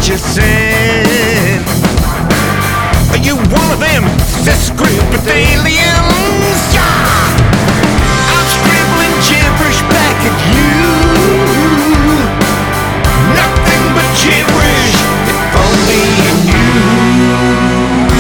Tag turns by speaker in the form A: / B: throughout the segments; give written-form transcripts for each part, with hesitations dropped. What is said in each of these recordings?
A: you said. Are you one of them script aliens? Yeah! I'm scribbling gibberish back at you. Nothing but gibberish, if only you knew.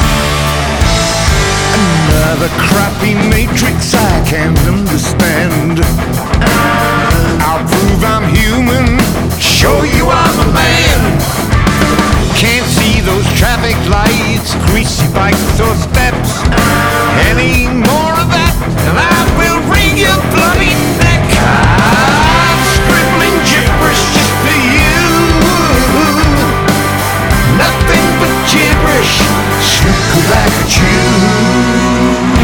A: Another crappy matrix I can't understand. I'll prove I'm human, show you I'm a man. Can't see those traffic lights, greasy bikes or steps. Any more of that, and I will wring your bloody neck. I'm scribbling gibberish just for you. Nothing but gibberish, snook back at you.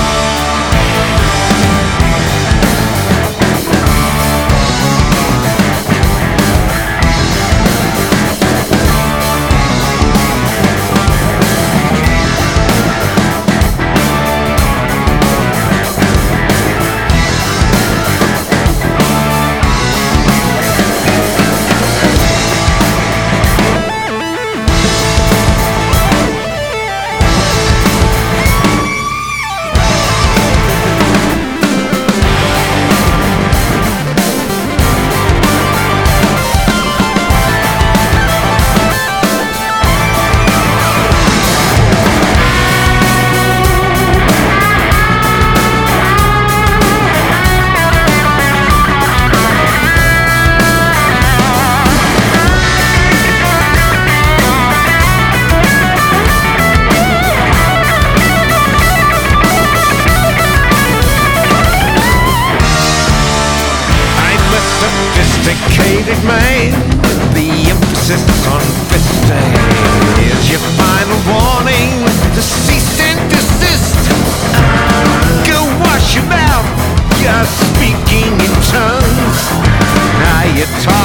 A: Sophisticated man, the emphasis on fisting. Here's your final warning to cease and desist. Go wash your mouth, you're speaking in tongues. Now you're talking